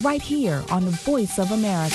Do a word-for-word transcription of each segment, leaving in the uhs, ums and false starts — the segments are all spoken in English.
right here on the Voice of America.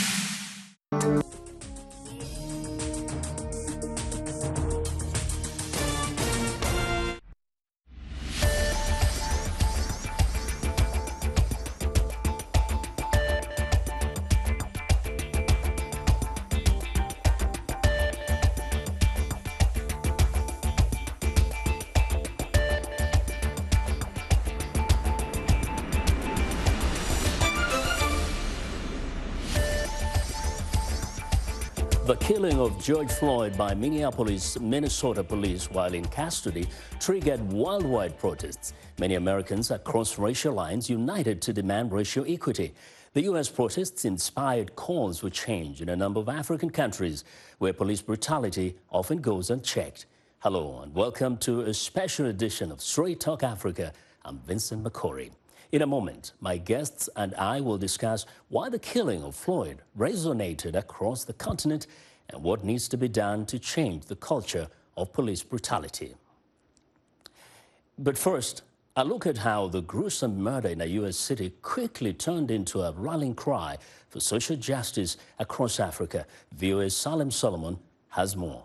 The killing of George Floyd by Minneapolis, Minnesota police while in custody triggered worldwide protests. Many Americans across racial lines united to demand racial equity. The U S protests inspired calls for change in a number of African countries where police brutality often goes unchecked. Hello and welcome to a special edition of Straight Talk Africa. I'm Vincent McCory. In a moment, my guests and I will discuss why the killing of Floyd resonated across the continent and what needs to be done to change the culture of police brutality. But first, a look at how the gruesome murder in a U S city quickly turned into a rallying cry for social justice across Africa. V O A's Salem Solomon has more.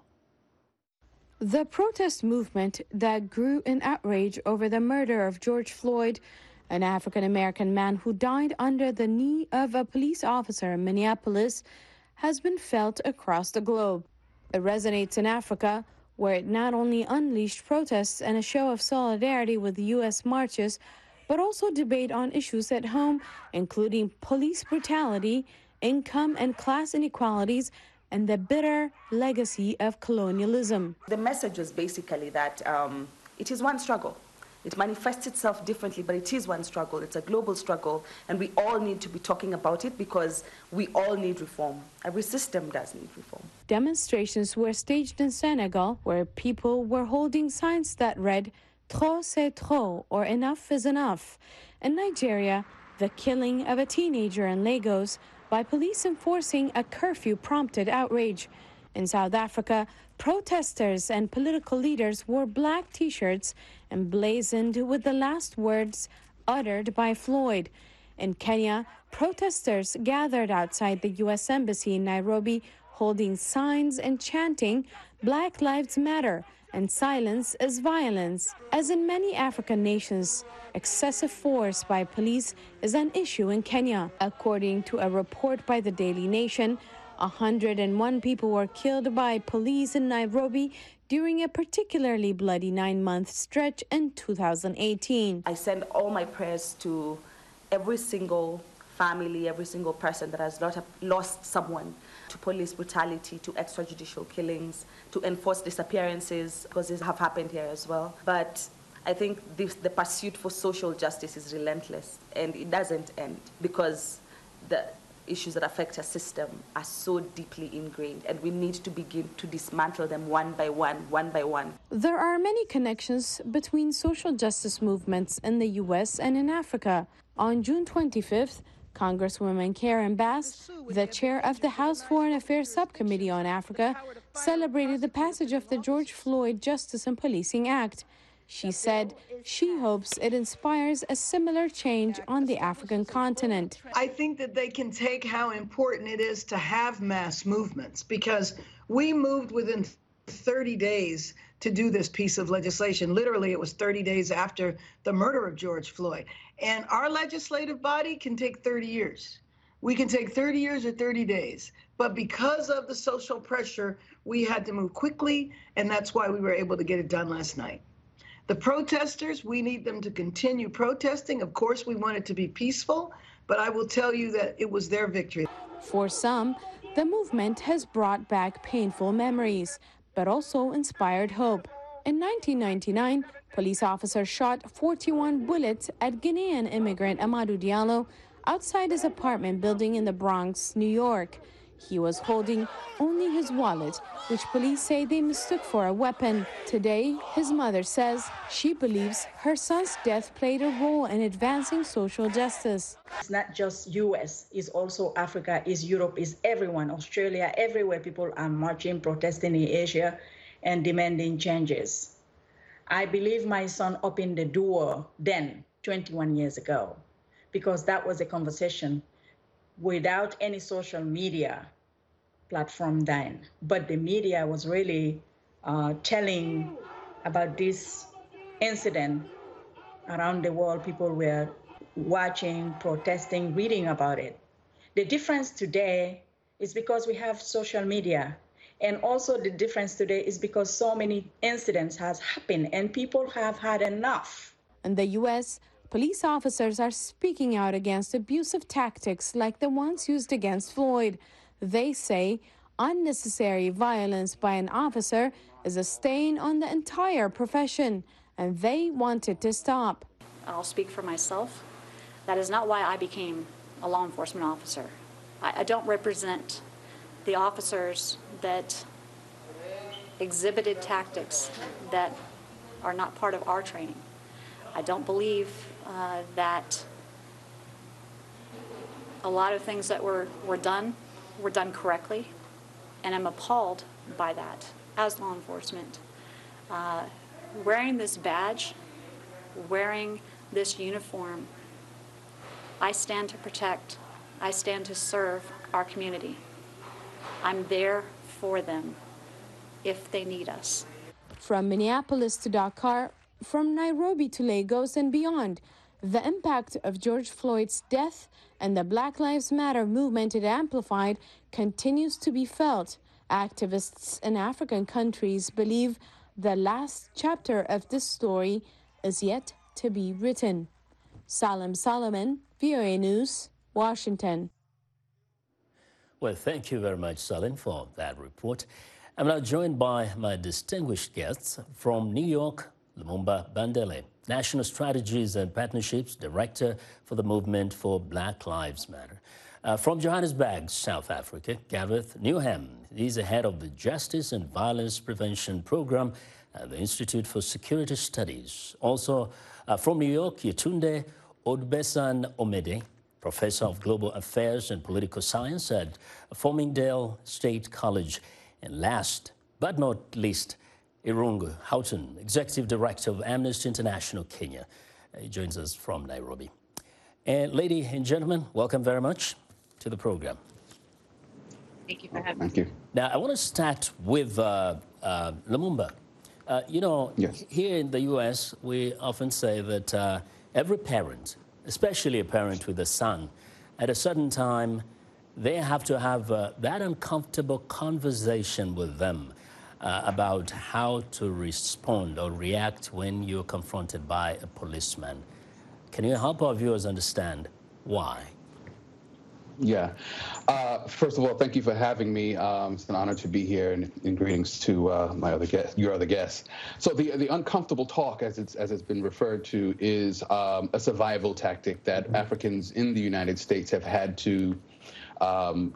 The protest movement that grew in outrage over the murder of George Floyd, an African-American man who died under the knee of a police officer in Minneapolis, has been felt across the globe. It resonates in Africa, where it not only unleashed protests and a show of solidarity with U S marches, but also debate on issues at home, including police brutality, income and class inequalities, and the bitter legacy of colonialism. The message was basically that um, it is one struggle. It manifests itself differently, but it is one struggle. It's a global struggle, and we all need to be talking about it because we all need reform. Every system does need reform. Demonstrations were staged in Senegal, where people were holding signs that read, "Trop c'est trop," or "Enough is enough." In Nigeria, the killing of a teenager in Lagos by police enforcing a curfew prompted outrage. In South Africa, protesters and political leaders wore black T-shirts emblazoned with the last words uttered by Floyd. In Kenya, protesters gathered outside the U S Embassy in Nairobi, holding signs and chanting, "Black Lives Matter," and "Silence is violence." As in many African nations, excessive force by police is an issue in Kenya. According to a report by the Daily Nation, one hundred one people were killed by police in Nairobi during a particularly bloody nine-month stretch in two thousand eighteen. I send all my prayers to every single family, every single person that has lost someone to police brutality, to extrajudicial killings, to enforced disappearances, because these have happened here as well. But I think this, the pursuit for social justice is relentless, and it doesn't end because the issues that affect our system are so deeply ingrained, and we need to begin to dismantle them one by one, one by one. There are many connections between social justice movements in the U S and in Africa. On June twenty-fifth, Congresswoman Karen Bass, the chair of the House Foreign Affairs Subcommittee on Africa, celebrated the passage of the George Floyd Justice and Policing Act. She said she hopes it inspires a similar change on the African continent. I think that they can take how important it is to have mass movements, because we moved within thirty days to do this piece of legislation. Literally, it was thirty days after the murder of George Floyd. And our legislative body can take thirty years. We can take thirty years or thirty days. But because of the social pressure, we had to move quickly, and that's why we were able to get it done last night. The protesters, we need them to continue protesting. Of course, we want it to be peaceful, but I will tell you that it was their victory. For some, the movement has brought back painful memories, but also inspired hope. In nineteen ninety-nine, police officers shot forty-one bullets at Guinean immigrant Amadou Diallo outside his apartment building in the Bronx, New York. He was holding only his wallet, which police say they mistook for a weapon. Today, his mother says she believes her son's death played a role in advancing social justice. It's not just U S, it's also Africa, it's Europe, it's everyone, Australia, everywhere people are marching, protesting in Asia and demanding changes. I believe my son opened the door then, twenty-one years ago, because that was a conversation without any social media platform then. But the media was really uh, telling about this incident around the world. People were watching, protesting, reading about it. The difference today is because we have social media. And also the difference today is because so many incidents has happened and people have had enough. In the U S, police officers are speaking out against abusive tactics like the ones used against Floyd. They say unnecessary violence by an officer is a stain on the entire profession, and they want it to stop. I'll speak for myself. That is not why I became a law enforcement officer. I, I don't represent the officers that exhibited tactics that are not part of our training. I don't believe uh, that a lot of things that were, were done were done correctly, and I'm appalled by that as law enforcement. Uh, wearing this badge, wearing this uniform, I stand to protect, I stand to serve our community. I'm there for them if they need us. From Minneapolis to Dakar, from Nairobi to Lagos and beyond, the impact of George Floyd's death and the Black Lives Matter movement it amplified continues to be felt. Activists in African countries believe the last chapter of this story is yet to be written. Salim Solomon, V O A News, Washington. Well, thank you very much, Salim, for that report. I'm now joined by my distinguished guests from New York, Lumumba Bandele, National Strategies and Partnerships Director for the Movement for Black Lives Matter. Uh, from Johannesburg, South Africa, Gareth Newham. He's the head of the Justice and Violence Prevention Program at the Institute for Security Studies. Also uh, from New York, Yetunde Odbesan Omede, Professor of Global Affairs and Political Science at Farmingdale State College. And last but not least, Irungu Houghton, Executive Director of Amnesty International Kenya. He joins us from Nairobi. And ladies and gentlemen, welcome very much to the program. Thank you for having me. Thank you. Now, I want to start with uh, uh, Lumumba. Uh, you know, yes. Here in the U S, we often say that uh, every parent, especially a parent with a son, at a certain time, they have to have uh, that uncomfortable conversation with them uh, about how to respond or react when you're confronted by a policeman. Can you help our viewers understand why? Yeah. Uh, first of all, thank you for having me. Um, it's an honor to be here, and, and greetings to uh, my other guest, your other guests. So the the uncomfortable talk, as it's as it's been referred to, is um, a survival tactic that mm-hmm. Africans in the United States have had to um,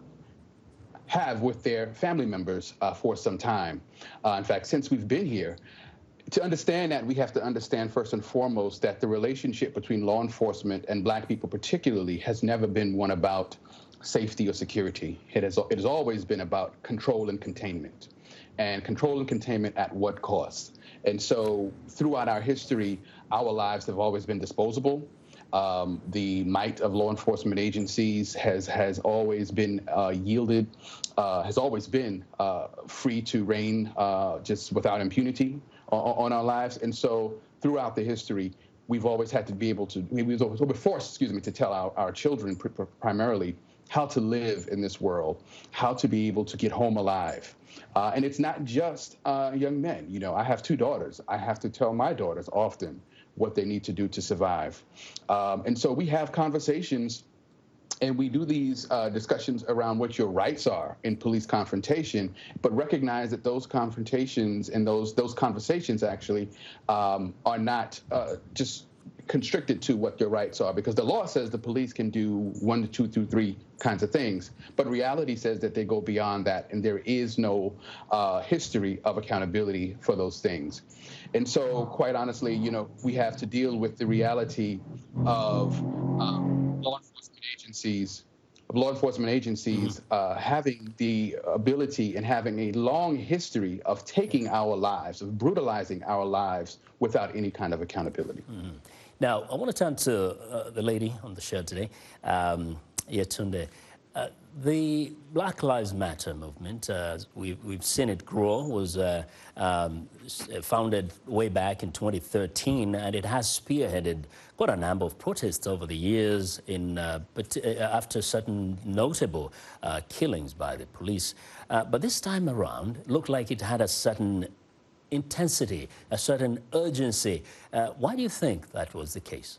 have with their family members uh, for some time. Uh, in fact, since we've been here. To understand that, we have to understand first and foremost that the relationship between law enforcement and Black people particularly has never been one about safety or security. It has, it has always been about control and containment, and control and containment at what cost. And so throughout our history, our lives have always been disposable. Um, the might of law enforcement agencies has, has always been uh, yielded, uh, has always been uh, free to reign uh, just without impunity on our lives. And so throughout the history, we've always had to be able to, we were forced, excuse me, to tell our, our children pr primarily how to live in this world, how to be able to get home alive. Uh, and it's not just uh, young men. You know, I have two daughters. I have to tell my daughters often what they need to do to survive. Um, and so we have conversations and we do these uh, discussions around what your rights are in police confrontation, but recognize that those confrontations and those those conversations actually um, are not uh, just constricted to what your rights are, because the law says the police can do one to two through three kinds of things, but reality says that they go beyond that, and there is no uh, history of accountability for those things. And so, quite honestly, you know, we have to deal with the reality of um, law enforcement agencies, of law enforcement agencies uh, having the ability and having a long history of taking our lives, of brutalizing our lives without any kind of accountability. Mm-hmm. Now, I want to turn to uh, the lady on the show today, um, Yetunde. Uh, the Black Lives Matter movement, uh, we've, we've seen it grow, was uh, um, founded way back in twenty thirteen, and it has spearheaded quite a number of protests over the years in, uh, but, uh, after certain notable uh, killings by the police. Uh, but this time around, it looked like it had a certain intensity, a certain urgency. Uh, why do you think that was the case?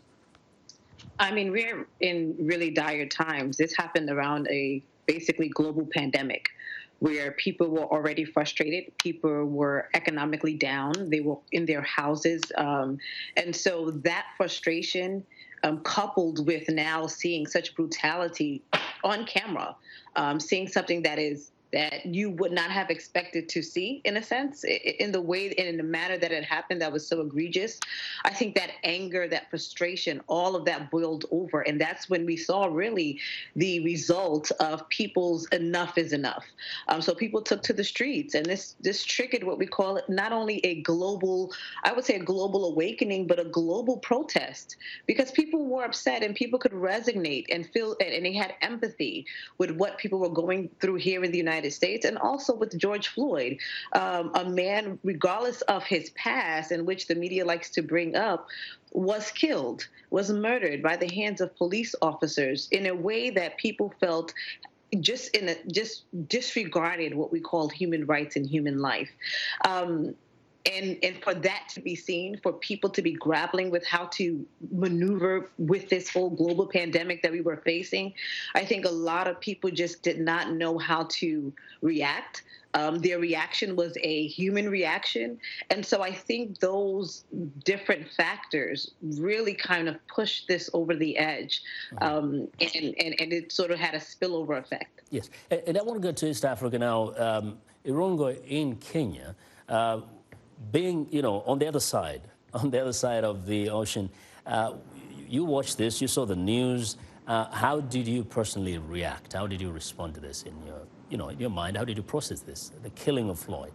I mean, we're in really dire times. This happened around a basically global pandemic where people were already frustrated. People were economically down. They were in their houses. Um, and so that frustration, um, coupled with now seeing such brutality on camera, um, seeing something that is that you would not have expected to see, in a sense, in the way and in the manner that it happened that was so egregious. I think that anger, that frustration, all of that boiled over. And that's when we saw really the result of people's enough is enough. Um, so people took to the streets, and this this triggered what we call it, not only a global, I would say a global awakening, but a global protest, because people were upset and people could resonate and feel, and they had empathy with what people were going through here in the United States, and also with George Floyd, um, a man, regardless of his past, in which the media likes to bring up, was killed, was murdered by the hands of police officers in a way that people felt just in a, just disregarded what we call human rights and human life. Um, And, and for that to be seen, for people to be grappling with how to maneuver with this whole global pandemic that we were facing, I think a lot of people just did not know how to react. Um, their reaction was a human reaction. And so I think those different factors really kind of pushed this over the edge. Um, and, and, and it sort of had a spillover effect. Yes. And I want to go to East Africa now. Um, Irongo in Kenya. Uh, Being, you know, on the other side, on the other side of the ocean, uh, you watched this, you saw the news. Uh, how did you personally react? How did you respond to this in your, you know, in your mind? How did you process this, the killing of Floyd?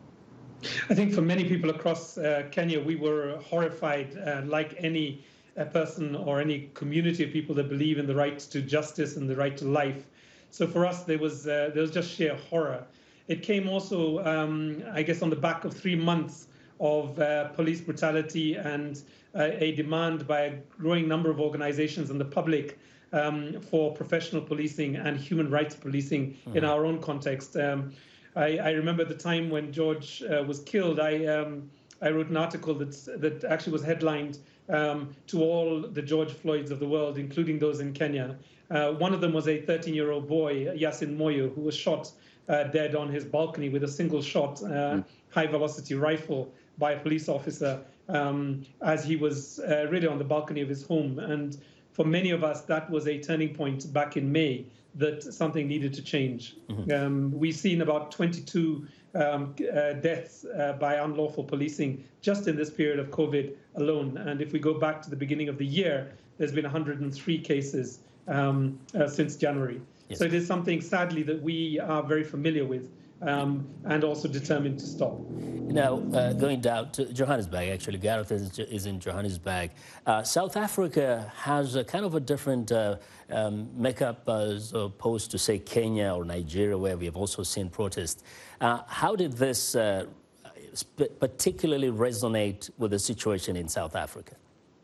I think for many people across uh, Kenya, we were horrified, uh, like any uh, person or any community of people that believe in the right to justice and the right to life. So for us, there was uh, there was just sheer horror. It came also, um, I guess, on the back of three months of uh, police brutality and uh, a demand by a growing number of organizations and the public um, for professional policing and human rights policing mm-hmm. in our own context. Um, I, I remember the time when George uh, was killed, I, um, I wrote an article that's, that actually was headlined um, to all the George Floyds of the world, including those in Kenya. Uh, one of them was a thirteen-year-old boy, Yasin Moyo, who was shot Uh, dead on his balcony with a single shot, uh, mm. high velocity rifle by a police officer um, as he was uh, really on the balcony of his home. And for many of us, that was a turning point back in May that something needed to change. Mm-hmm. um, we've seen about twenty-two um, uh, deaths uh, by unlawful policing just in this period of COVID alone. And if we go back to the beginning of the year, there's been one hundred three cases um, uh, since January. Yes. So it is something, sadly, that we are very familiar with um, and also determined to stop. Now, uh, going down to Johannesburg, actually, Gareth is, is in Johannesburg. Uh, South Africa has a kind of a different uh, um, makeup as opposed to, say, Kenya or Nigeria, where we have also seen protests. Uh, how did this uh, particularly resonate with the situation in South Africa?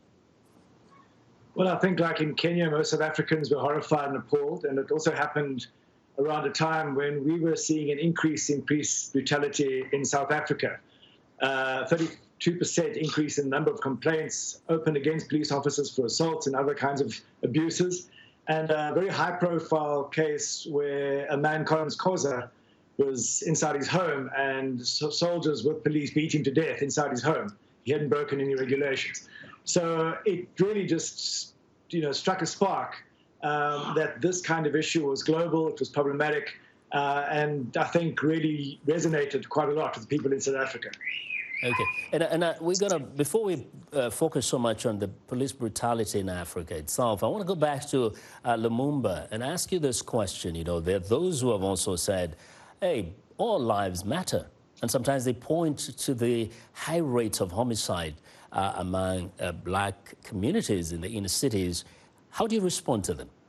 Well, I think like in Kenya, most South Africans were horrified and appalled, and it also happened around a time when we were seeing an increase in police brutality in South Africa. Uh, thirty-two percent increase in the number of complaints opened against police officers for assaults and other kinds of abuses, and a very high-profile case where a man, Collins Khoza, was inside his home, and so soldiers with police beat him to death inside his home. He hadn't broken any regulations. So it really just, you know, struck a spark um, that this kind of issue was global, it was problematic, uh, and I think really resonated quite a lot with people in South Africa. Okay, and, and uh, we're gonna, before we uh, focus so much on the police brutality in Africa itself, I want to go back to uh, Lumumba and ask you this question. You know, there are those who have also said, hey, all lives matter. And sometimes they point to the high rates of homicide uh, among uh, black communities in the inner cities. How do you respond to them?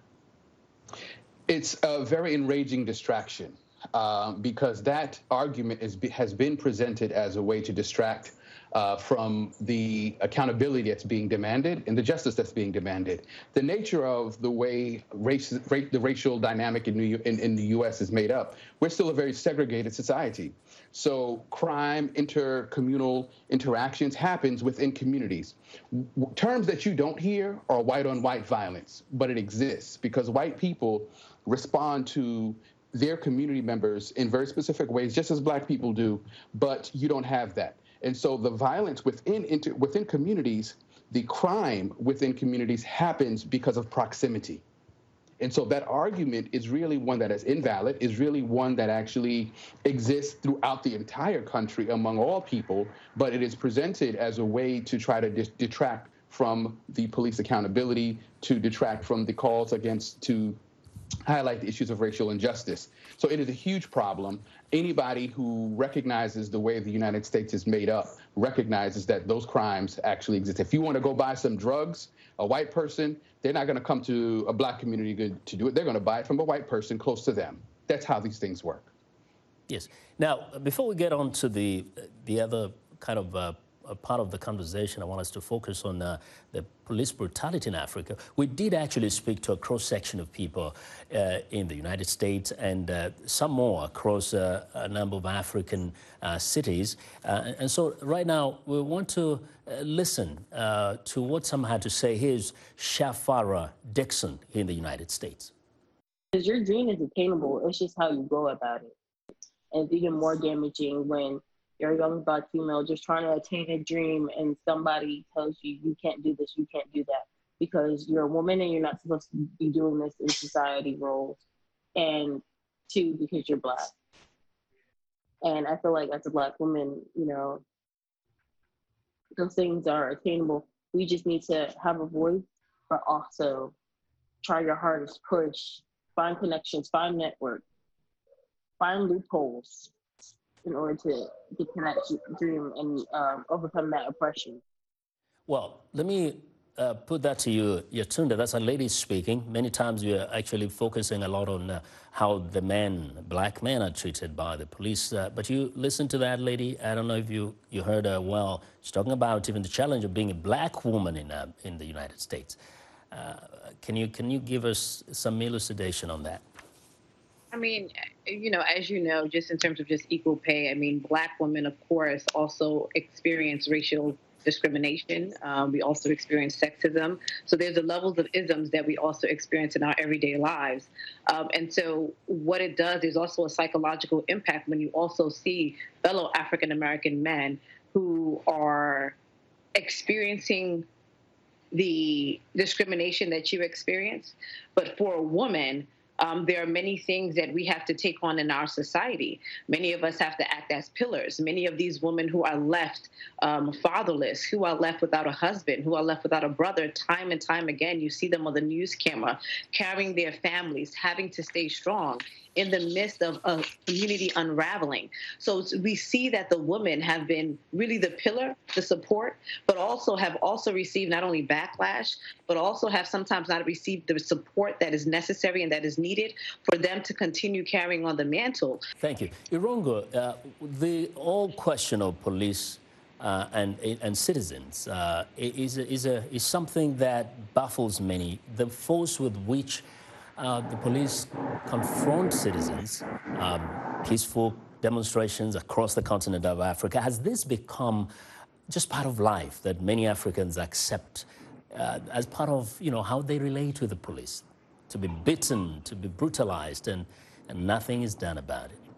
It's a very enraging distraction uh, because that argument is, has been presented as a way to distract Uh, from the accountability that's being demanded and the justice that's being demanded. The nature of the way race, ra- the racial dynamic in, New, in, in the U S is made up, we're still a very segregated society. So crime, intercommunal interactions happens within communities. W- terms that you don't hear are white-on-white violence, but it exists because white people respond to their community members in very specific ways, just as black people do, but you don't have that. And so the violence within inter, within communities, the crime within communities happens because of proximity. And so that argument is really one that is invalid, is really one that actually exists throughout the entire country among all people, but it is presented as a way to try to dis- detract from the police accountability, to detract from the calls against, to highlight the issues of racial injustice. So it is a huge problem. Anybody who recognizes the way the United States is made up recognizes that those crimes actually exist. If you want to go buy some drugs, a white person, they're not going to come to a black community to do it. They're going to buy it from a white person close to them. That's how these things work. Yes. Now, before we get on to the, the other kind of uh, a part of the conversation, I want us to focus on uh, the police brutality in Africa. We did actually speak to a cross-section of people uh, in the United States and uh, some more across uh, a number of African uh, cities. Uh, and so right now, we want to uh, listen uh, to what some had to say. Here's Shafara Dixon in the United States. Because your dream is attainable, it's just how you go about it. And it's even more damaging when you're a young black female just trying to attain a dream and somebody tells you, you can't do this, you can't do that, because you're a woman and you're not supposed to be doing this in society roles, and two, because you're black. And I feel like as a black woman, you know, those things are attainable. We just need to have a voice, but also try your hardest, push, find connections, find network, find loopholes in order to get to that dream and um, overcome that oppression. Well, let me uh, put that to you, Yatunda. That's a lady speaking. Many times you're actually focusing a lot on uh, how the men, black men, are treated by the police. Uh, but you listen to that lady. I don't know if you, you heard her well. She's talking about even the challenge of being a black woman in, uh, in the United States. Uh, can you, can you give us some elucidation on that? I mean, you know, as you know, just in terms of just equal pay, I mean, black women, of course, also experience racial discrimination. Um, we also experience sexism. So there's the levels of isms that we also experience in our everyday lives. Um, and so what it does is also a psychological impact when you also see fellow African-American men who are experiencing the discrimination that you experience. But for a woman, Um, there are many things that we have to take on in our society. Many of us have to act as pillars. Many of these women who are left um, fatherless, who are left without a husband, who are left without a brother, time and time again, you see them on the news camera, carrying their families, having to stay strong in the midst of a community unraveling. So we see that the women have been really the pillar, the support, but also have also received not only backlash, but also have sometimes not received the support that is necessary and that is needed for them to continue carrying on the mantle. Thank you. Irungu, uh, the whole question of police uh, and, and citizens uh, is, is, a, is something that baffles many. The force with which Uh, the police confront citizens, um, peaceful demonstrations across the continent of Africa. Has this become just part of life that many Africans accept uh, as part of, you know, how they relate with the police? To be beaten, to be brutalized, and, and nothing is done about it.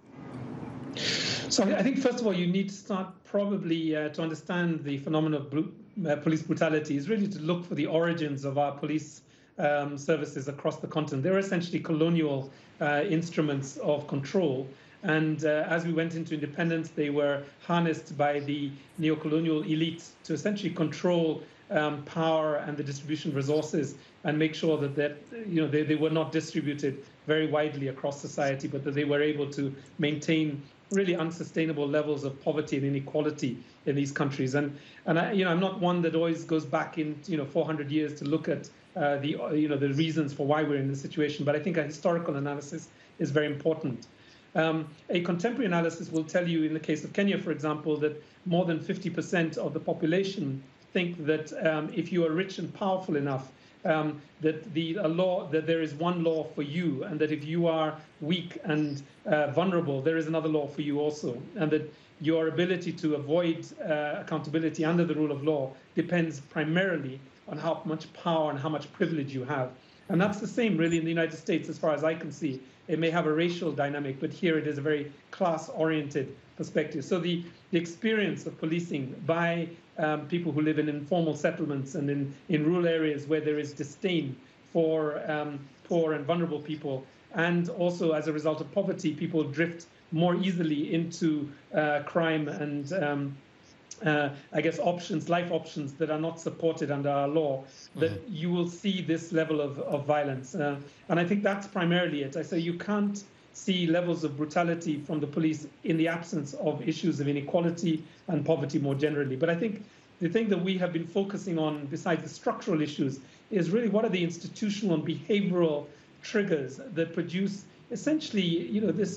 So I think, first of all, you need to start probably uh, to understand the phenomenon of bru- uh, police brutality is really to look for the origins of our police Um, services across the continent. They're essentially colonial uh, instruments of control. And uh, as we went into independence, they were harnessed by the neo-colonial elite to essentially control um, power and the distribution of resources and make sure that, that you know, they, they were not distributed very widely across society, but that they were able to maintain really unsustainable levels of poverty and inequality in these countries. And and I, you know, I'm not one that always goes back in, you know, four hundred years to look at uh, the you know the reasons for why we're in this situation. But I think a historical analysis is very important. Um, a contemporary analysis will tell you, in the case of Kenya, for example, that more than fifty percent of the population think that um, if you are rich and powerful enough, um, that the a law that there is one law for you, and that if you are weak and uh, vulnerable, there is another law for you also, and that your ability to avoid uh, accountability under the rule of law depends primarily on how much power and how much privilege you have. And that's the same really in the United States, as far as I can see. It may have a racial dynamic, but here it is a very class-oriented perspective. So the, the experience of policing by um, people who live in informal settlements and in, in rural areas where there is disdain for um, poor and vulnerable people, and also as a result of poverty, people drift more easily into uh, crime and um, Uh, I guess options, life options that are not supported under our law, that mm-hmm. you will see this level of, of violence. Uh, and I think that's primarily it. I say you can't see levels of brutality from the police in the absence of issues of inequality and poverty more generally. But I think the thing that we have been focusing on, besides the structural issues, is really what are the institutional and behavioral triggers that produce essentially, you know, this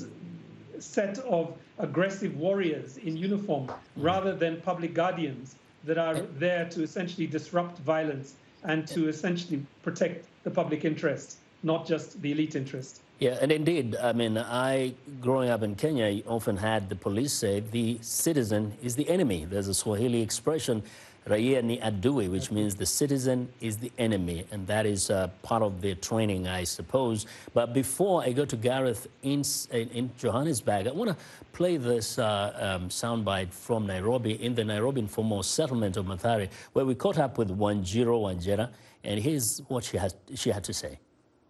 set of aggressive warriors in uniform rather than public guardians that are there to essentially disrupt violence and to essentially protect the public interest, not just the elite interest. Yeah, and indeed, I mean, I, growing up in Kenya, often had the police say the citizen is the enemy. There's a Swahili expression, raia ni adui, which means the citizen is the enemy, and that is uh, part of their training, I suppose. But before I go to Gareth in, in Johannesburg, I want to play this uh, um, soundbite from Nairobi, in the Nairobi informal settlement of Mathare, where we caught up with Wanjiro Wanjera, and here's what she, has, she had to say.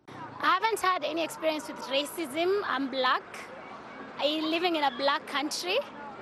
I haven't had any experience with racism. I'm black. I'm living in a black country.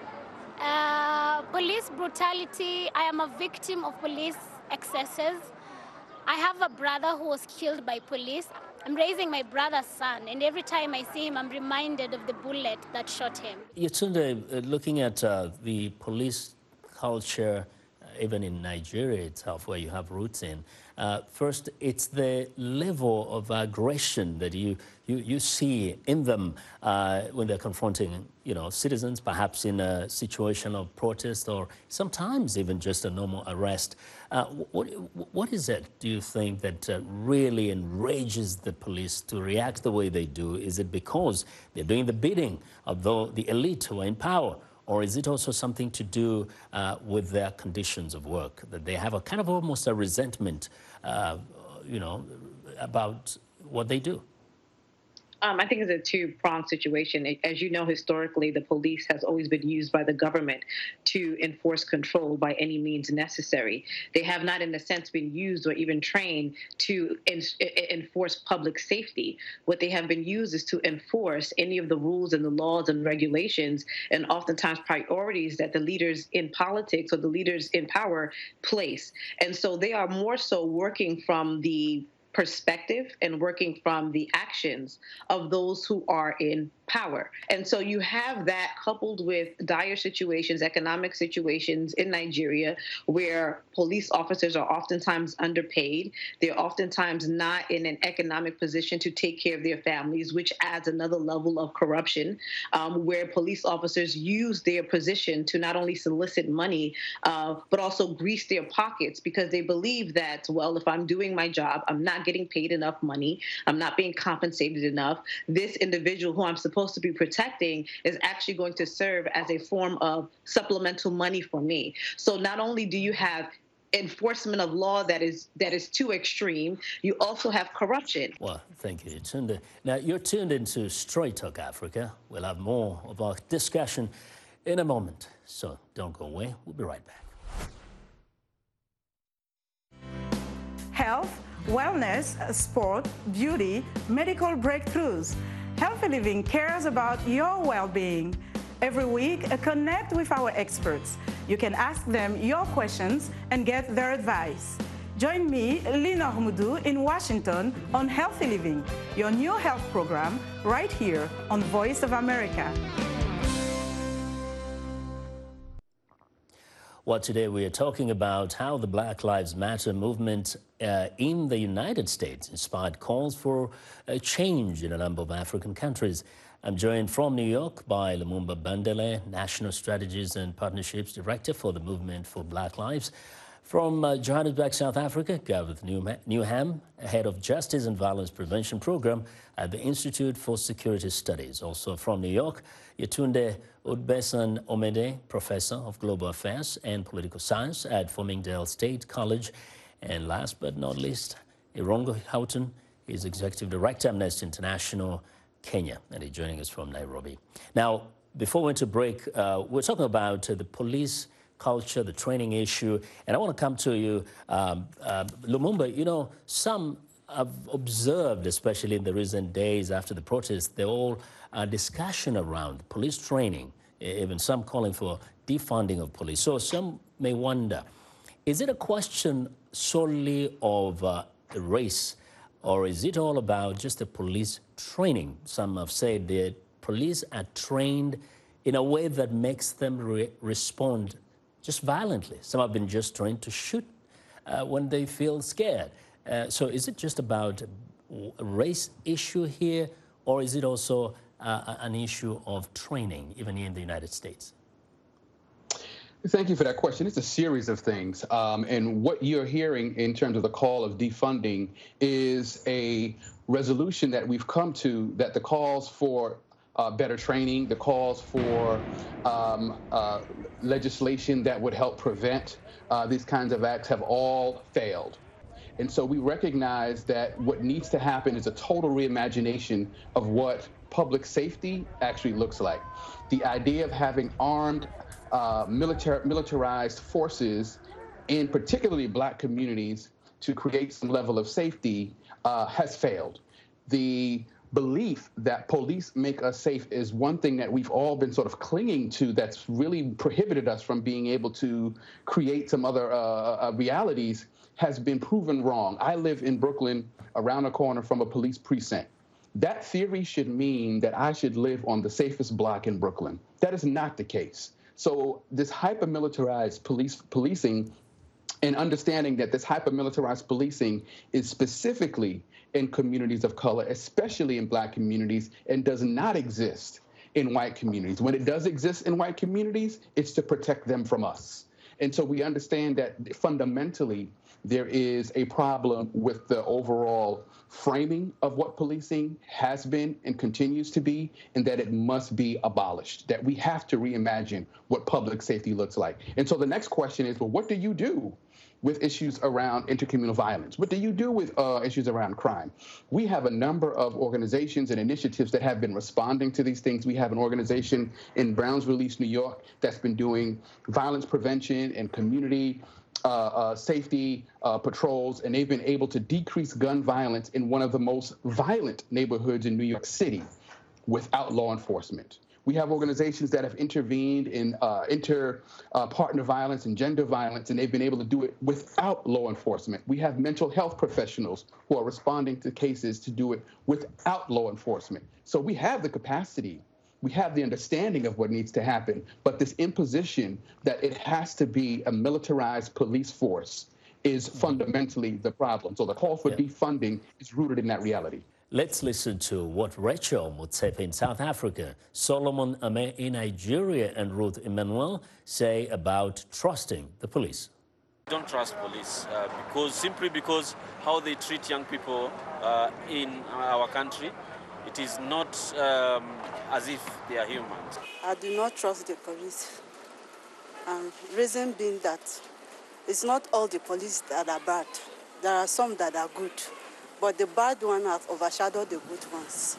Uh, police brutality, I am a victim of police excesses. I have a brother who was killed by police. I'm raising my brother's son, and every time I see him, I'm reminded of the bullet that shot him. Yatunde, uh, looking at uh, the police culture, uh, even in Nigeria itself, where you have roots in, uh, first, it's the level of aggression that you, you, you see in them uh, when they're confronting, you know, citizens, perhaps in a situation of protest or sometimes even just a normal arrest. Uh, what, what is it, do you think, that uh, really enrages the police to react the way they do? Is it because they're doing the bidding of the, the elite who are in power? Or is it also something to do uh, with their conditions of work, that they have a kind of almost a resentment, uh, you know, about what they do? Um, I think it's a two-pronged situation. As you know, historically, the police has always been used by the government to enforce control by any means necessary. They have not, in a sense, been used or even trained to en enforce public safety. What they have been used is to enforce any of the rules and the laws and regulations and oftentimes priorities that the leaders in politics or the leaders in power place. And so they are more so working from the perspective and working from the actions of those who are in power. And so you have that coupled with dire situations, economic situations in Nigeria, where police officers are oftentimes underpaid. They're oftentimes not in an economic position to take care of their families, which adds another level of corruption, um, where police officers use their position to not only solicit money, uh, but also grease their pockets because they believe that, well, if I'm doing my job, I'm not getting paid enough money, I'm not being compensated enough, this individual who I'm supposed to be protecting is actually going to serve as a form of supplemental money for me. So not only do you have enforcement of law that is that is too extreme, you also have corruption. Well, thank you, Tunde. Now, you're tuned into Straight Talk Africa. We'll have more of our discussion in a moment, so don't go away. We'll be right back. Health, wellness, sport, beauty, medical breakthroughs. Healthy Living cares about your well-being. Every week, connect with our experts. You can ask them your questions and get their advice. Join me, Lina Humudu, in Washington on Healthy Living, your new health program, right here on Voice of America. Well, today we are talking about how the Black Lives Matter movement uh, in the United States inspired calls for a change in a number of African countries. I'm joined from New York by Lumumba Bandele, National Strategies and Partnerships Director for the Movement for Black Lives. From uh, Johannesburg, South Africa, Gareth Newham, Head of Justice and Violence Prevention Program at the Institute for Security Studies. Also from New York, Yetunde Udbesan Omede, Professor of Global Affairs and Political Science at Fomingdale State College. And last but not least, Irongo Houghton is Executive Director, Amnesty International, Kenya, and he's joining us from Nairobi. Now, before we went to break, uh, we're talking about uh, the police culture, the training issue, and I want to come to you, um, uh, Lumumba. You know, some have observed, especially in the recent days after the protests, the whole uh, discussion around police training, even some calling for defunding of police. So some may wonder, is it a question solely of uh, race, or is it all about just the police training? Some have said the police are trained in a way that makes them re respond just violently. Some have been just trained to shoot uh, when they feel scared. Uh, so is it just about a race issue here, or is it also uh, an issue of training, even here in the United States? Thank you for that question. It's a series of things. Um, and what you're hearing in terms of the call of defunding is a resolution that we've come to, that the calls for Uh, better training, the calls for um, uh, legislation that would help prevent uh, these kinds of acts have all failed. And so we recognize that what needs to happen is a total reimagination of what public safety actually looks like. The idea of having armed, uh, militar militarized forces in particularly Black communities to create some level of safety uh, has failed. The belief that police make us safe is one thing that we've all been sort of clinging to that's really prohibited us from being able to create some other uh, uh, realities has been proven wrong. I live in Brooklyn, around the corner from a police precinct. That theory should mean that I should live on the safest block in Brooklyn. That is not the case. So this hyper-militarized police policing and understanding that this hyper-militarized policing is specifically in communities of color, especially in Black communities, and does not exist in white communities. When it does exist in white communities, it's to protect them from us. And so we understand that fundamentally there is a problem with the overall framing of what policing has been and continues to be, and that it must be abolished, that we have to reimagine what public safety looks like. And so the next question is, well, what do you do with issues around intercommunal violence? What do you do with uh, issues around crime? We have a number of organizations and initiatives that have been responding to these things. We have an organization in Browns Release, New York, that's been doing violence prevention and community uh, uh, safety uh, patrols, and they've been able to decrease gun violence in one of the most violent neighborhoods in New York City without law enforcement. We have organizations that have intervened in uh, inter-partner uh, violence and gender violence, and they've been able to do it without law enforcement. We have mental health professionals who are responding to cases to do it without law enforcement. So we have the capacity, we have the understanding of what needs to happen, but this imposition that it has to be a militarized police force is fundamentally the problem. So the call for yeah. defunding is rooted in that reality. Let's listen to what Rachel Motsepe in South Africa, Solomon Ame in Nigeria, and Ruth Emmanuel say about trusting the police. I don't trust police uh, because simply because how they treat young people uh, in our country, it is not um, as if they are humans. I do not trust the police. Um, reason being that it's not all the police that are bad. There are some that are good. But the bad ones have overshadowed the good ones.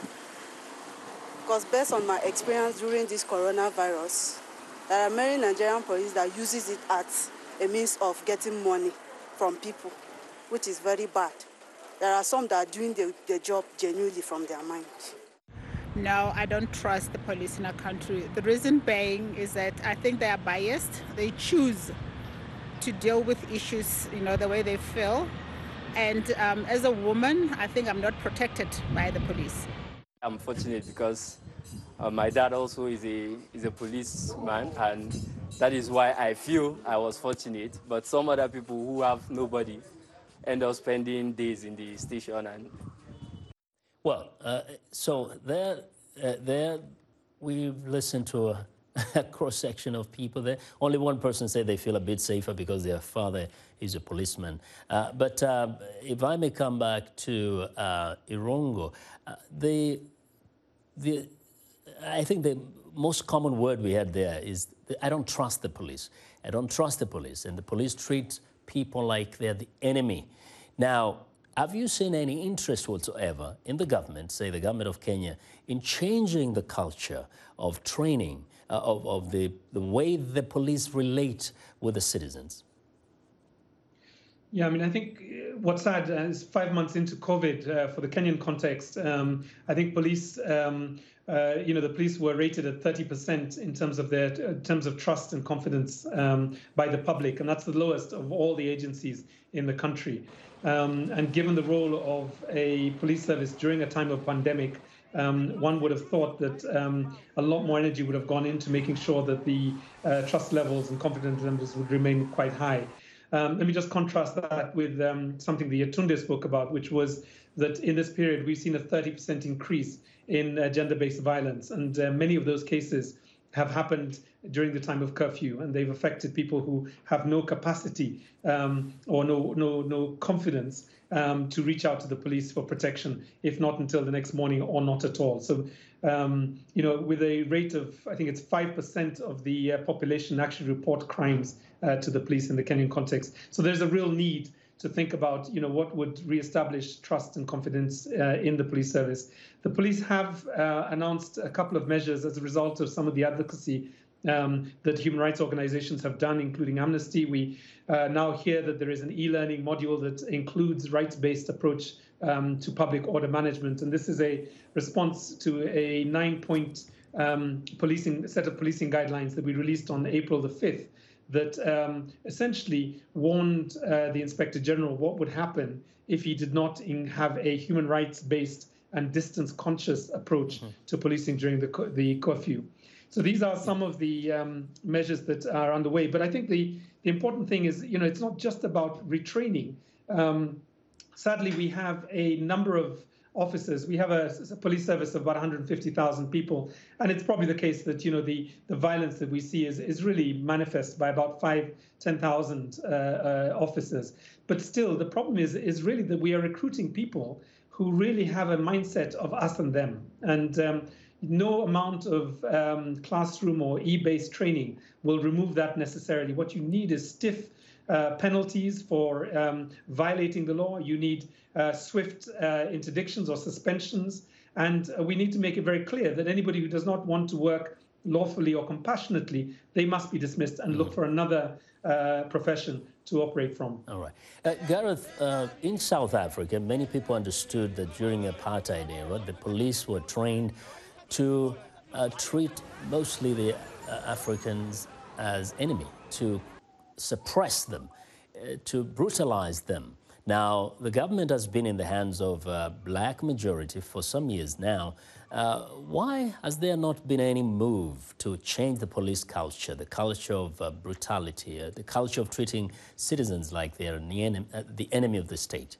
Because based on my experience during this coronavirus, there are many Nigerian police that uses it as a means of getting money from people, which is very bad. There are some that are doing the, the job genuinely from their mind. No, I don't trust the police in our country. The reason being is that I think they are biased. They choose to deal with issues, you know, the way they feel. And um, as a woman, I think I'm not protected by the police. I'm fortunate because uh, my dad also is a, is a policeman, and That is why I feel I was fortunate, but some other people who have nobody end up spending days in the station. And well, uh, so there, uh, there, we've listened to a, a cross-section of people there. Only one person said they feel a bit safer because their father is a policeman. Uh, but uh, if I may come back to uh, Irungu, uh, the, the, I think the most common word we had there is, I don't trust the police. I don't trust the police. And the police treat people like they're the enemy. Now, have you seen any interest whatsoever in the government, say the government of Kenya, in changing the culture of training, uh, of, of the, the way the police relate with the citizens? Yeah, I mean, I think what's sad is five months into COVID, uh, for the Kenyan context, um, I think police, um, uh, you know, the police were rated at thirty percent in terms of their, in terms of trust and confidence um, by the public, and that's the lowest of all the agencies in the country. Um, and given the role of a police service during a time of pandemic, um, one would have thought that um, a lot more energy would have gone into making sure that the uh, trust levels and confidence levels would remain quite high. Um, let me just contrast that with um, something the Yetunde spoke about, which was that in this period, we've seen a thirty percent increase in uh, gender-based violence. And uh, many of those cases have happened during the time of curfew, and they've affected people who have no capacity um, or no, no, no confidence um, to reach out to the police for protection, if not until the next morning or not at all. So, um, you know, with a rate of, I think it's five percent of the uh, population actually report crimes uh, to the police in the Kenyan context. So there's a real need to think about, you know, what would reestablish trust and confidence uh, in the police service. The police have uh, announced a couple of measures as a result of some of the advocacy um, that human rights organizations have done, including Amnesty. We uh, now hear that there is an e-learning module that includes rights-based approach um, to public order management. And this is a response to a nine-point um, policing set of policing guidelines that we released on April the fifth. That um, essentially warned uh, the Inspector General what would happen if he did not in, have a human rights-based and distance-conscious approach mm-hmm. to policing during the, the curfew. So these are some of the um, measures that are underway. But I think the, the important thing is, you know, it's not just about retraining. Um, sadly, we have a number of officers. We have a, a police service of about one hundred fifty thousand people, and it's probably the case that, you know, the the violence that we see is is really manifest by about five, ten thousand uh, uh, officers. But still, the problem is is really that we are recruiting people who really have a mindset of us and them, and um, no amount of um, classroom or e-based training will remove that necessarily. What you need is stiff uh, penalties for um, violating the law. You need Uh, swift uh, interdictions or suspensions. And uh, we need to make it very clear that anybody who does not want to work lawfully or compassionately, they must be dismissed and look for another uh, profession to operate from. All right. Uh, Gareth, uh, in South Africa, many people understood that during the apartheid era, the police were trained to uh, treat mostly the uh, Africans as enemy, to suppress them, uh, to brutalize them. Now, the government has been in the hands of a black majority for some years now. Uh, why has there not been any move to change the police culture, the culture of uh, brutality, uh, the culture of treating citizens like they're the enemy, uh, the enemy of the state?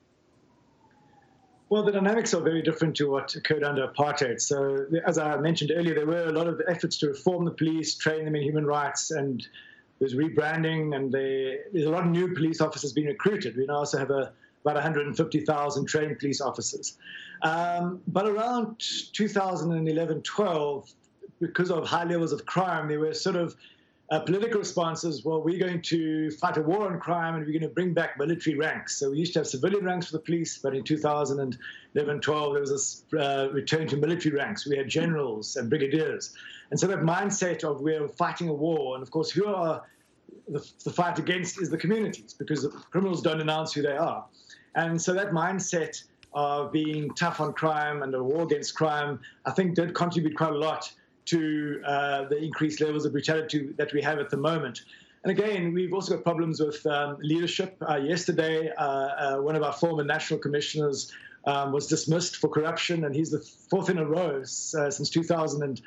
Well, the dynamics are very different to what occurred under apartheid. So, as I mentioned earlier, there were a lot of efforts to reform the police, train them in human rights, and there's rebranding, and they, there's a lot of new police officers being recruited. We now also have a, about one hundred fifty thousand trained police officers. Um, but around two thousand eleven twelve, because of high levels of crime, there were sort of uh, political responses. Well, we're going to fight a war on crime, and we're going to bring back military ranks. So we used to have civilian ranks for the police, but in two thousand eleven twelve, there was this uh, return to military ranks. We had generals and brigadiers. And so that mindset of we're fighting a war, and of course, who are the, the fight against is the communities, because the criminals don't announce who they are. And so that mindset of being tough on crime and a war against crime, I think did contribute quite a lot to uh, the increased levels of brutality that we have at the moment. And again, we've also got problems with um, leadership. Uh, yesterday, uh, uh, one of our former national commissioners um, was dismissed for corruption, and he's the fourth in a row uh, since two thousand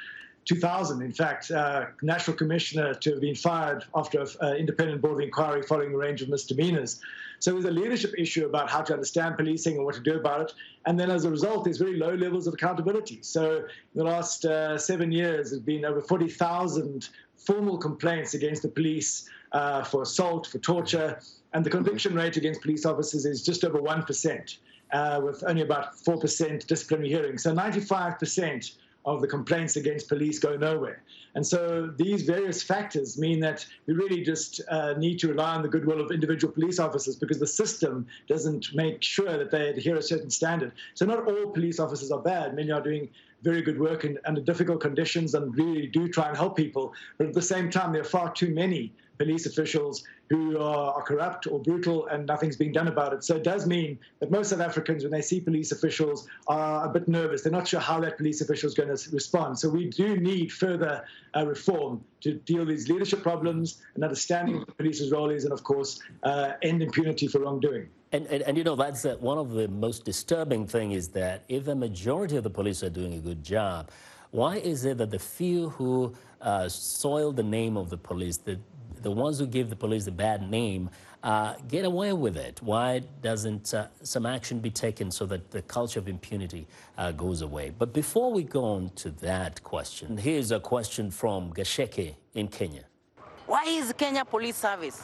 two thousand, in fact, uh, National Commissioner to have been fired after an uh, independent board of inquiry following a range of misdemeanors. So it was a leadership issue about how to understand policing and what to do about it. And then as a result, there's very low levels of accountability. So in the last uh, seven years, there's been over forty thousand formal complaints against the police uh, for assault, for torture, and the conviction rate against police officers is just over one percent, uh, with only about four percent disciplinary hearings. So ninety-five percent of the complaints against police go nowhere. And so these various factors mean that we really just uh, need to rely on the goodwill of individual police officers, because the system doesn't make sure that they adhere a certain standard. So not all police officers are bad. Many are doing very good work in, under difficult conditions and really do try and help people. But at the same time, there are far too many police officials who are, are corrupt or brutal, and nothing's being done about it. So it does mean that most South Africans, when they see police officials, are a bit nervous. They're not sure how that police official is going to respond. So we do need further uh, reform to deal with these leadership problems and understanding what the police's role is, and of course, uh, end impunity for wrongdoing. And, and, and you know, that's uh, one of the most disturbing things is that if a majority of the police are doing a good job, why is it that the few who uh, soil the name of the police, the, the ones who give the police a bad name, uh, get away with it? Why doesn't uh, some action be taken so that the culture of impunity uh, goes away? But before we go on to that question, here's a question from Gasheke in Kenya. Why is Kenya Police Service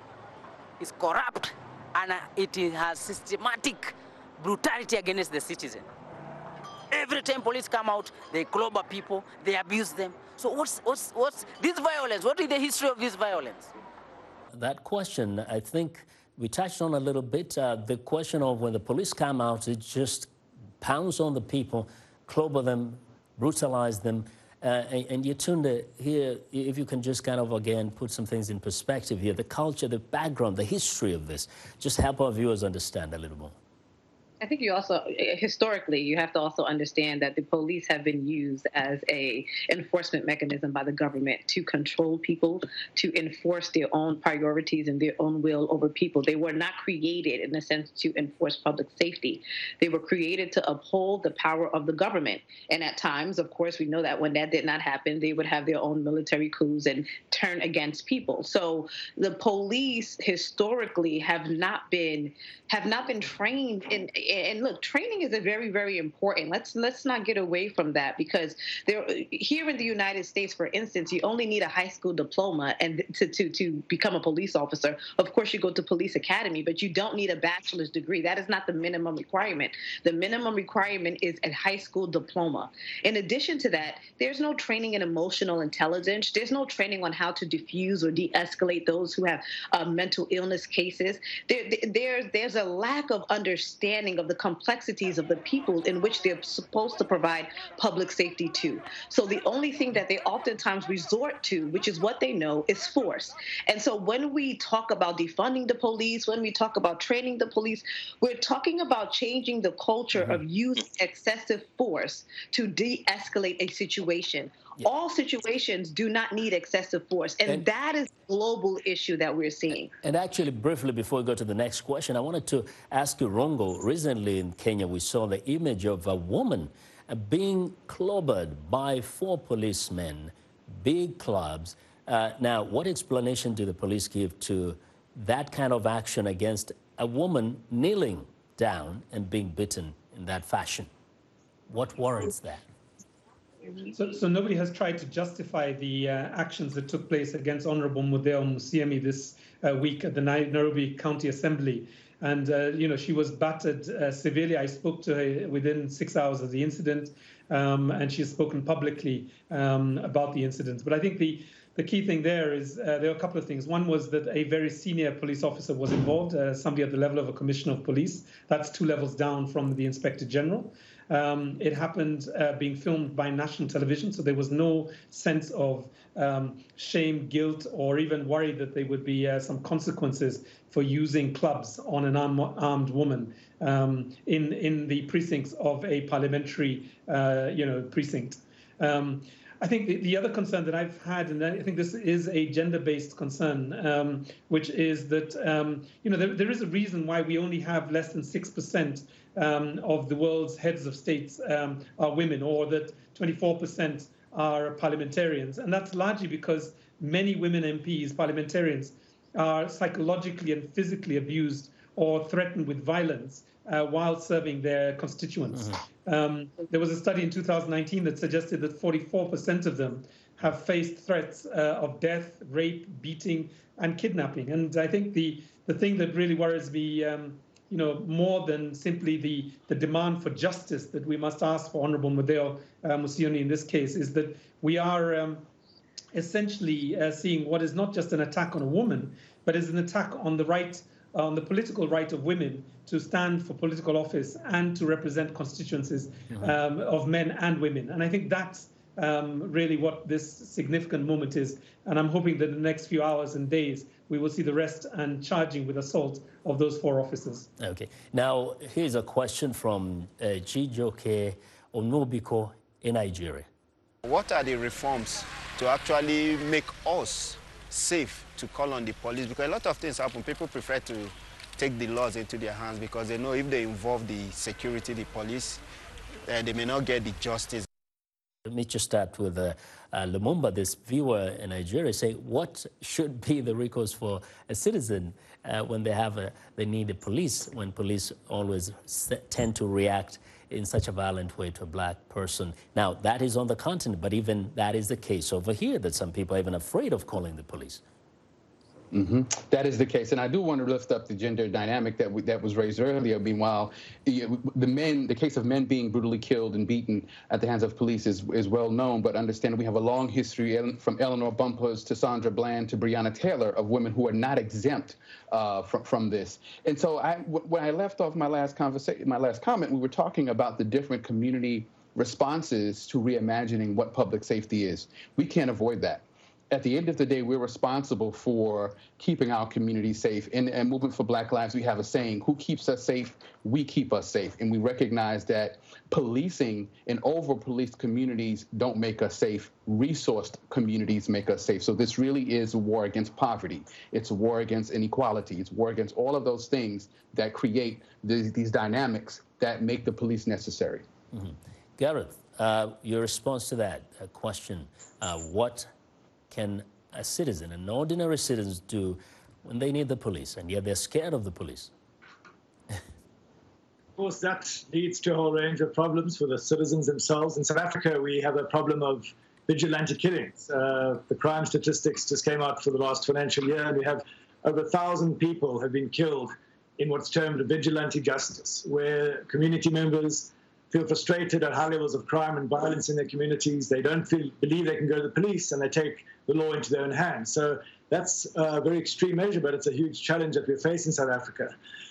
is corrupt and it has systematic brutality against the citizen? Every time police come out, they clobber people, they abuse them. So what's, what's, what's this violence? What is the history of this violence? That question, I think we touched on a little bit. Uh, the question of when the police come out, it just pounds on the people, clobber them, brutalize them. Uh, and, and you tune to here, if you can just kind of, again, put some things in perspective here, the culture, the background, the history of this, just help our viewers understand a little more. I think you also, historically, you have to also understand that the police have been used as a enforcement mechanism by the government to control people, to enforce their own priorities and their own will over people. They were not created, in a sense, to enforce public safety. They were created to uphold the power of the government. And at times, of course, we know that when that did not happen, they would have their own military coups and turn against people. So the police historically have not been have not been trained in. And look, training is a very, very important. Let's let's not get away from that, because there, here in the United States, for instance, you only need a high school diploma and to, to, to become a police officer. Of course, you go to police academy, but you don't need a bachelor's degree. That is not the minimum requirement. The minimum requirement is a high school diploma. In addition to that, there's no training in emotional intelligence. There's no training on how to diffuse or de-escalate those who have uh, mental illness cases. There, there, there's a lack of understanding of the complexities of the people in which they're supposed to provide public safety to. So the only thing that they oftentimes resort to, which is what they know, is force. And so when we talk about defunding the police, when we talk about training the police, we're talking about changing the culture mm-hmm. of using excessive force to de-escalate a situation. Yeah. All situations do not need excessive force, and, and that is a global issue that we're seeing. And actually, briefly, before we go to the next question, I wanted to ask you, Rongo, recently in Kenya, we saw the image of a woman being clobbered by four policemen, big clubs. Uh, now, what explanation do the police give to that kind of action against a woman kneeling down and being beaten in that fashion? What warrants that? So, so nobody has tried to justify the uh, actions that took place against Honorable Mudheo Musiemi this uh, week at the Nairobi County Assembly. And, uh, you know, she was battered uh, severely. I spoke to her within six hours of the incident, um, and she has spoken publicly um, about the incident. But I think the, the key thing there is uh, there are a couple of things. One was that a very senior police officer was involved, uh, somebody at the level of a commissioner of police. That's two levels down from the inspector general. Um, it happened uh, being filmed by national television, so there was no sense of um, shame, guilt, or even worry that there would be uh, some consequences for using clubs on an arm, armed woman um, in in the precincts of a parliamentary, uh, you know, precinct. Um, I think the, the other concern that I've had, and I think this is a gender-based concern, um, which is that, um, you know, there, there is a reason why we only have less than six percent um, of the world's heads of states um, are women, or that twenty-four percent are parliamentarians. And that's largely because many women M Ps, parliamentarians, are psychologically and physically abused or threatened with violence uh, while serving their constituents. Mm-hmm. um, there was a study in two thousand nineteen that suggested that forty-four percent of them have faced threats uh, of death, rape, beating, and kidnapping. And I think the, the thing that really worries me, um, you know, more than simply the, the demand for justice that we must ask for Honorable Mudeo uh, Musoni in this case, is that we are um, essentially uh, seeing what is not just an attack on a woman, but is an attack on the right, on the political right of women to stand for political office and to represent constituencies mm-hmm. um, of men and women. And I think that's um, really what this significant moment is. And I'm hoping that in the next few hours and days, we will see the arrest and charging with assault of those four officers. Okay. Now, here's a question from uh, Chijoke Onobiko in Nigeria. What are the reforms to actually make us safe to call on the police? Because a lot of things happen. People prefer to take the laws into their hands because they know if they involve the security, the police, uh, they may not get the justice. Let me just start with uh, uh, Lumumba, this viewer in Nigeria, say, what should be the recourse for a citizen uh, when they have a, they need the police, when police always tend to react in such a violent way to a black person? Now, that is on the continent, but even that is the case over here, that some people are even afraid of calling the police. Mm-hmm. That is the case. And I do want to lift up the gender dynamic that we, that was raised earlier. Meanwhile, the men, the case of men being brutally killed and beaten at the hands of police is, is well known, but understand we have a long history from Eleanor Bumpurs to Sandra Bland to Breonna Taylor of women who are not exempt uh, from, from this. And so I, when I left off my last conversation, my last comment, we were talking about the different community responses to reimagining what public safety is. We can't avoid that. At the end of the day, we're responsible for keeping our community safe. In, in Movement for Black Lives, we have a saying, who keeps us safe? We keep us safe. And we recognize that policing in over-policed communities don't make us safe. Resourced communities make us safe. So this really is a war against poverty. It's a war against inequality. It's a war against all of those things that create these, these dynamics that make the police necessary. Mm-hmm. Gareth, uh, your response to that uh, question, uh, what can a citizen, an ordinary citizen, do when they need the police and yet they're scared of the police? Of course, that leads to a whole range of problems for the citizens themselves. In South Africa, we have a problem of vigilante killings. Uh, the crime statistics just came out for the last financial year, and we have over a thousand people have been killed in what's termed vigilante justice, where community members feel frustrated at high levels of crime and violence in their communities. They don't feel, believe they can go to the police, and they take the law into their own hands. So that's a very extreme measure, but it's a huge challenge that we face in South Africa.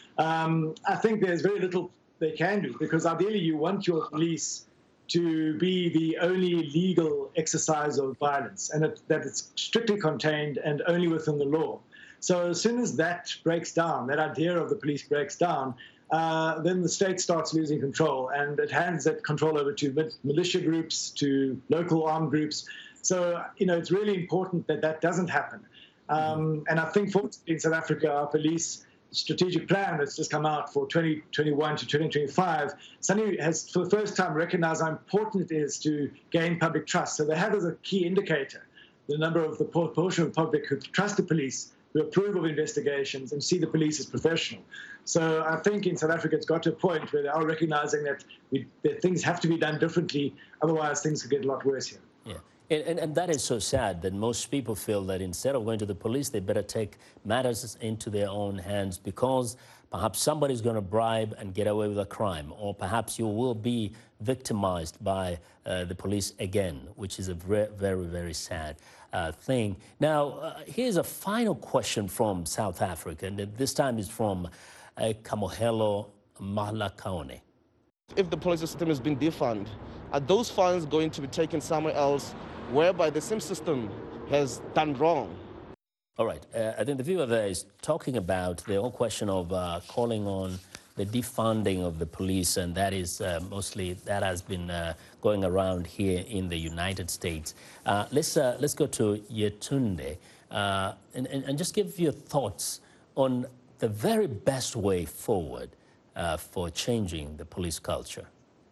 Um, I think there's very little they can do, because ideally you want your police to be the only legal exercise of violence, and it, that it's strictly contained and only within the law. So as soon as that breaks down, that idea of the police breaks down, Uh, then the state starts losing control, and it hands that control over to militia groups, to local armed groups. So, you know, it's really important that that doesn't happen. Um, and I think, fortunately, in South Africa, our police strategic plan that's just come out for twenty twenty-one to twenty twenty-five, suddenly has, for the first time, recognized how important it is to gain public trust. So they have as a key indicator the number of the proportion of the public who trust the police, who approve of investigations and see the police as professional. So I think in South Africa it's got to a point where they are recognizing that, we, that things have to be done differently, otherwise things could get a lot worse here. Yeah, and, and, and that is so sad that most people feel that instead of going to the police, they better take matters into their own hands, because perhaps somebody's going to bribe and get away with a crime, or perhaps you will be victimized by uh, the police again, which is a very, very, very sad uh, thing. Now, uh, here's a final question from South Africa, and this time is from uh, Kamohelo Mahlakaone. If the police system has been defunded, are those funds going to be taken somewhere else whereby the same system has done wrong? All right. Uh, I think the viewer there is talking about the whole question of uh, calling on the defunding of the police, and that is uh, mostly, that has been uh, going around here in the United States. Uh, let's, uh, let's go to Yetunde uh, and, and, and just give your thoughts on the very best way forward uh, for changing the police culture.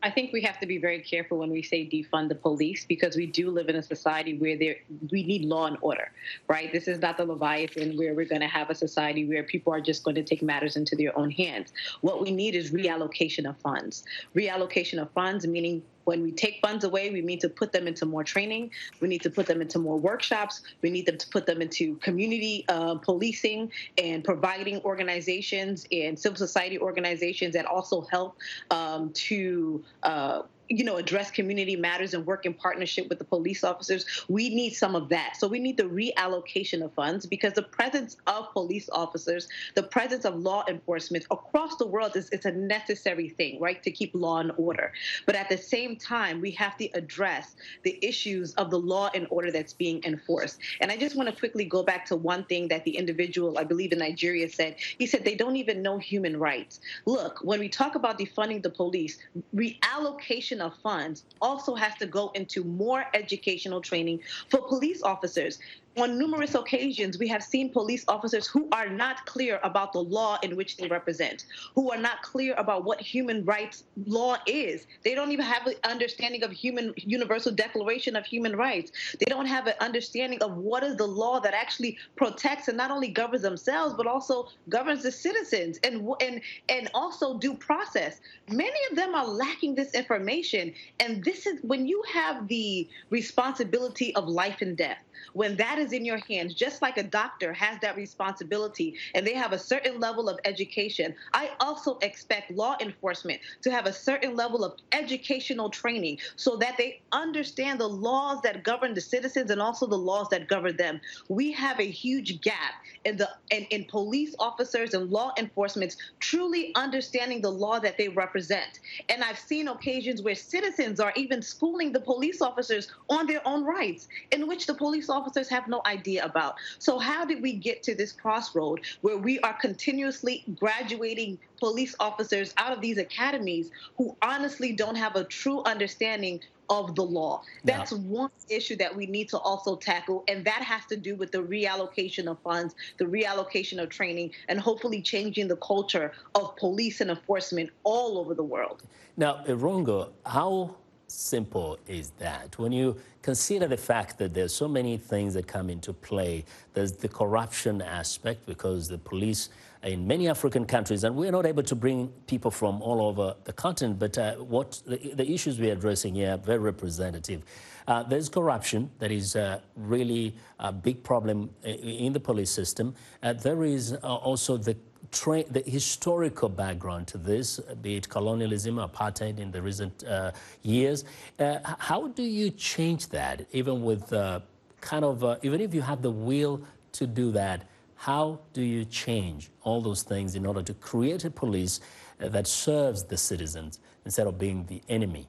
I think we have to be very careful when we say defund the police, because we do live in a society where there we need law and order, right? This is not the Leviathan where we're going to have a society where people are just going to take matters into their own hands. What we need is reallocation of funds. Reallocation of funds, meaning when we take funds away, we need to put them into more training. We need to put them into more workshops. We need them to put them into community uh, policing and providing organizations and civil society organizations that also help um, to uh, you know, address community matters and work in partnership with the police officers. We need some of that. So we need the reallocation of funds, because the presence of police officers, the presence of law enforcement across the world is it's a necessary thing, right, to keep law and order. But at the same time, we have to address the issues of the law and order that's being enforced. And I just want to quickly go back to one thing that the individual, I believe in Nigeria, said. He said they don't even know human rights. Look, when we talk about defunding the police, reallocation of funds also has to go into more educational training for police officers. On numerous occasions, we have seen police officers who are not clear about the law in which they represent, who are not clear about what human rights law is. They don't even have an understanding of human Universal Declaration of Human Rights. They don't have an understanding of what is the law that actually protects and not only governs themselves, but also governs the citizens, and, and, and also due process. Many of them are lacking this information. And this is when you have the responsibility of life and death, when that is in your hands, just like a doctor has that responsibility and they have a certain level of education, I also expect law enforcement to have a certain level of educational training so that they understand the laws that govern the citizens and also the laws that govern them. We have a huge gap in the in, in police officers and law enforcement truly understanding the law that they represent. And I've seen occasions where citizens are even schooling the police officers on their own rights, in which the police officers have no idea about. So how did we get to this crossroad where we are continuously graduating police officers out of these academies who honestly don't have a true understanding of the law? That's yeah. one issue that we need to also tackle, and that has to do with the reallocation of funds, the reallocation of training, and hopefully changing the culture of police and enforcement all over the world. Now, Irungo, how simple is that? When you consider the fact that there's so many things that come into play, there's the corruption aspect, because the police in many African countries, and we're not able to bring people from all over the continent, but uh, what the, the issues we're addressing here are very representative. Uh, there's corruption that is uh, really a big problem in the police system. Uh, there is uh, also the Tra the historical background to this, be it colonialism, apartheid in the recent uh, years. Uh, how do you change that, even with uh, kind of, uh, even if you have the will to do that, how do you change all those things in order to create a police uh, that serves the citizens instead of being the enemy?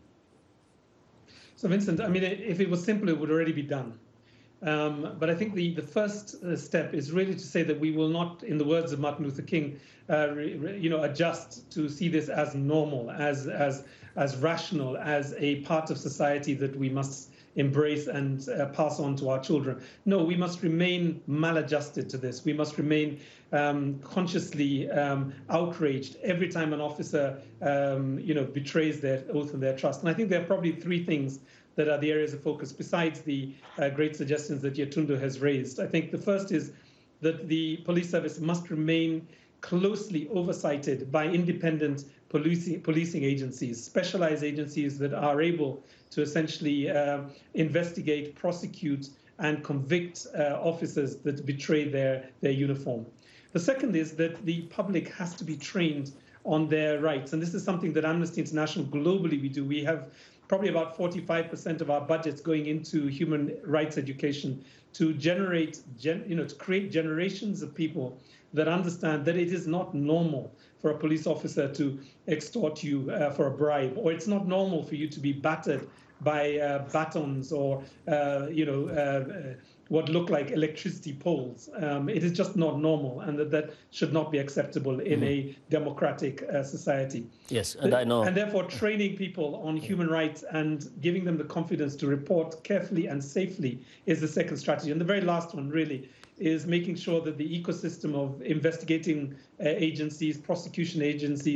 So, Vincent, I mean, if it was simple, it would already be done. Um, but I think the, the first uh, step is really to say that we will not, in the words of Martin Luther King, uh, re, re, you know, adjust to see this as normal, as, as, as rational, as a part of society that we must embrace and uh, pass on to our children. No, we must remain maladjusted to this. We must remain um, consciously um, outraged every time an officer, um, you know, betrays their oath and their trust. And I think there are probably three things that are the areas of focus, besides the uh, great suggestions that Yetunde has raised. I think the first is that the police service must remain closely oversighted by independent policing, policing agencies, specialized agencies that are able to essentially uh, investigate, prosecute, and convict uh, officers that betray their, their uniform. The second is that the public has to be trained on their rights. And this is something that Amnesty International globally we do. We have probably about forty-five percent of our budgets going into human rights education to generate, gen, you know, to create generations of people that understand that it is not normal for a police officer to extort you uh, for a bribe, or it's not normal for you to be battered by uh, batons or, uh, you know, uh, what look like electricity poles. Um, it is just not normal, and that, that should not be acceptable in mm-hmm. a democratic uh, society. Yes, and I know. And therefore, training people on human rights and giving them the confidence to report carefully and safely is the second strategy. And the very last one, really, is making sure that the ecosystem of investigating uh, agencies, prosecution agencies,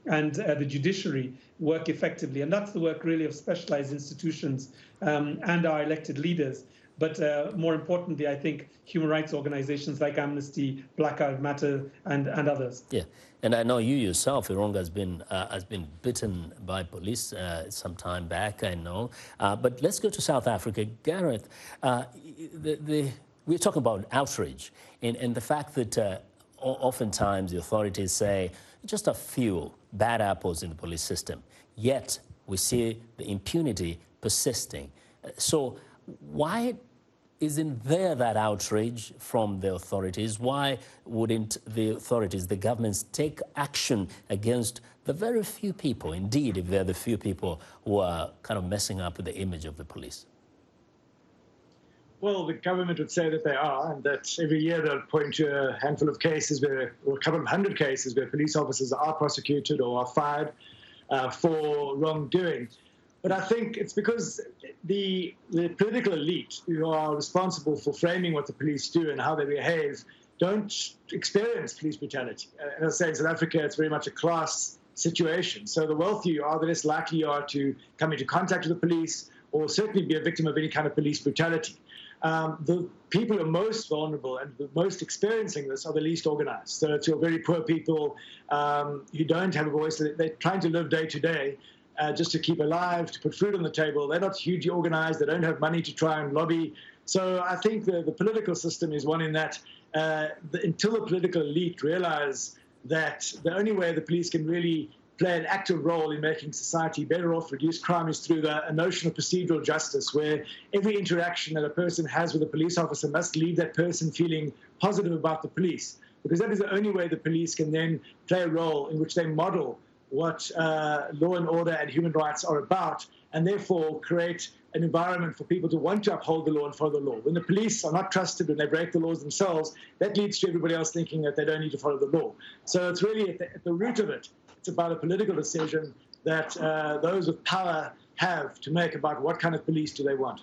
and uh, the judiciary work effectively. And that's the work really of specialized institutions um, and our elected leaders. But uh, more importantly, I think human rights organizations like Amnesty, Black Lives Matter, and, and others. Yeah, and I know you yourself, Irunga, has been uh, has been bitten by police uh, some time back, I know. Uh, but let's go to South Africa. Gareth, uh, the, the, we're talking about outrage and, and the fact that uh, oftentimes the authorities say just a few bad apples in the police system, yet we see the impunity persisting. So why isn't there that outrage from the authorities? Why wouldn't the authorities, the governments, take action against the very few people, indeed, if they're the few people who are kind of messing up with the image of the police? Well, the government would say that they are, and that every year they'll point to a handful of cases, where, or a couple of hundred cases, where police officers are prosecuted or are fired uh, for wrongdoing. But I think it's because the, the political elite who are responsible for framing what the police do and how they behave don't experience police brutality. And as I say, in South Africa, it's very much a class situation. So the wealthier you are, the less likely you are to come into contact with the police or certainly be a victim of any kind of police brutality. Um, the people who are most vulnerable and the most experiencing this are the least organized. So it's your very poor people um, who don't have a voice. They're trying to live day to day. Uh, just to keep alive, to put food on the table. They're not hugely organized. They don't have money to try and lobby. So I think the, the political system is one in that uh, the, until the political elite realize that the only way the police can really play an active role in making society better off, reduce crime, is through the, a notion of procedural justice, where every interaction that a person has with a police officer must leave that person feeling positive about the police, because that is the only way the police can then play a role in which they model what uh, law and order and human rights are about, and therefore create an environment for people to want to uphold the law and follow the law. When the police are not trusted, when they break the laws themselves, that leads to everybody else thinking that they don't need to follow the law. So it's really at the, at the root of it, it's about a political decision that uh, those with power have to make about what kind of police do they want.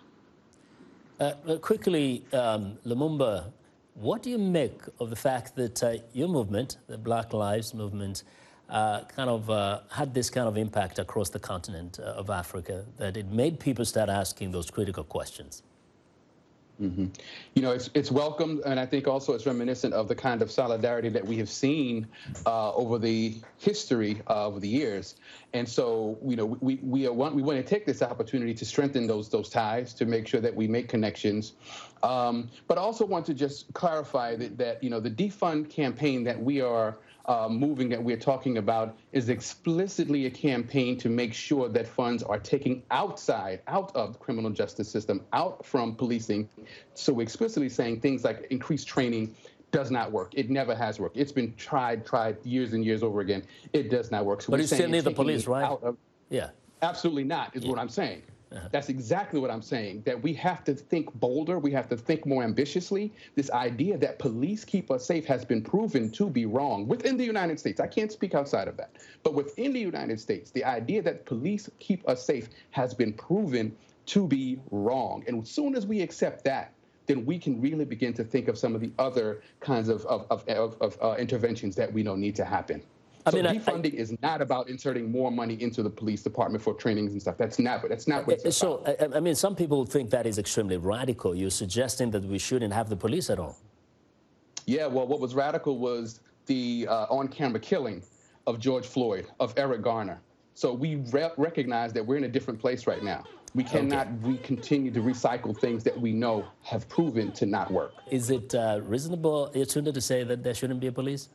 Uh, quickly, um, Lumumba, what do you make of the fact that uh, your movement, the Black Lives Movement, Uh, kind of uh, had this kind of impact across the continent uh, of Africa, that it made people start asking those critical questions? Mm-hmm. You know, it's it's welcome, and I think also it's reminiscent of the kind of solidarity that we have seen uh, over the history of the years. And so, you know, we we are want we want to take this opportunity to strengthen those those ties, to make sure that we make connections, um, but also want to just clarify that that you know the defund campaign that we are Uh, moving that we're talking about is explicitly a campaign to make sure that funds are taken outside, out of the criminal justice system, out from policing. So we're explicitly saying things like increased training does not work. It never has worked. It's been tried, tried years and years over again. It does not work. So but you still need the police, right? Of, yeah. Absolutely not, is yeah. what I'm saying. Uh-huh. That's exactly what I'm saying, that we have to think bolder. We have to think more ambitiously. This idea that police keep us safe has been proven to be wrong within the United States. I can't speak outside of that. But within the United States, the idea that police keep us safe has been proven to be wrong. And as soon as we accept that, then we can really begin to think of some of the other kinds of, of, of, of, of uh, interventions that we know need to happen. I so mean, defunding I, I, is not about inserting more money into the police department for trainings and stuff. That's not. That's not what it's so, about. So, I, I mean, some people think that is extremely radical. You're suggesting that we shouldn't have the police at all. Yeah. Well, what was radical was the uh, on-camera killing of George Floyd, of Eric Garner. So we re recognize that we're in a different place right now. We cannot okay. we continue to recycle things that we know have proven to not work. Is it uh, reasonable, Itunda, to say that there shouldn't be a police?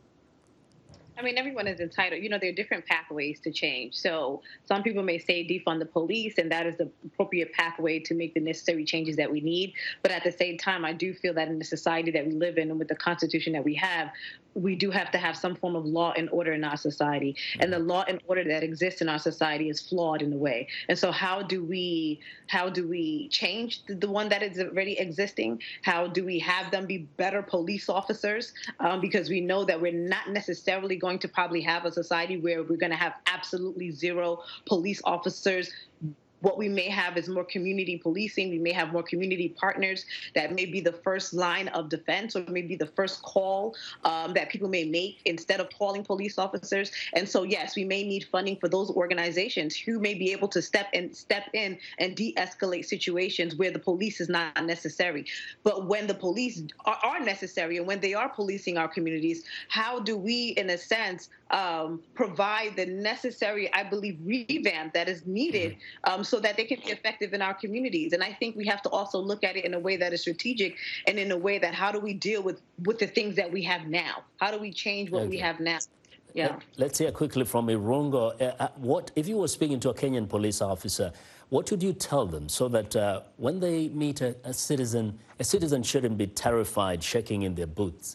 I mean, everyone is entitled. You know, there are different pathways to change. So some people may say defund the police, and that is the appropriate pathway to make the necessary changes that we need. But at the same time, I do feel that in the society that we live in and with the Constitution that we have, we do have to have some form of law and order in our society. And the law and order that exists in our society is flawed in a way. And so how do we how do we change the one that is already existing? How do we have them be better police officers? Um, because we know that we're not necessarily going to probably have a society where we're going to have absolutely zero police officers what we may have is more community policing. We may have more community partners that may be the first line of defense, or maybe the first call um, that people may make instead of calling police officers. And so, yes, we may need funding for those organizations who may be able to step in, step in and de-escalate situations where the police is not necessary. But when the police are, are necessary and when they are policing our communities, how do we, in a sense, um, provide the necessary, I believe, revamp that is needed um, so that they can be effective in our communities? And I think we have to also look at it in a way that is strategic and in a way that how do we deal with, with the things that we have now? How do we change what okay. we have now? Yeah. Let's hear quickly from Irungo. Uh, what if you were speaking to a Kenyan police officer? What would you tell them so that uh, when they meet a, a citizen, a citizen shouldn't be terrified, shaking in their boots?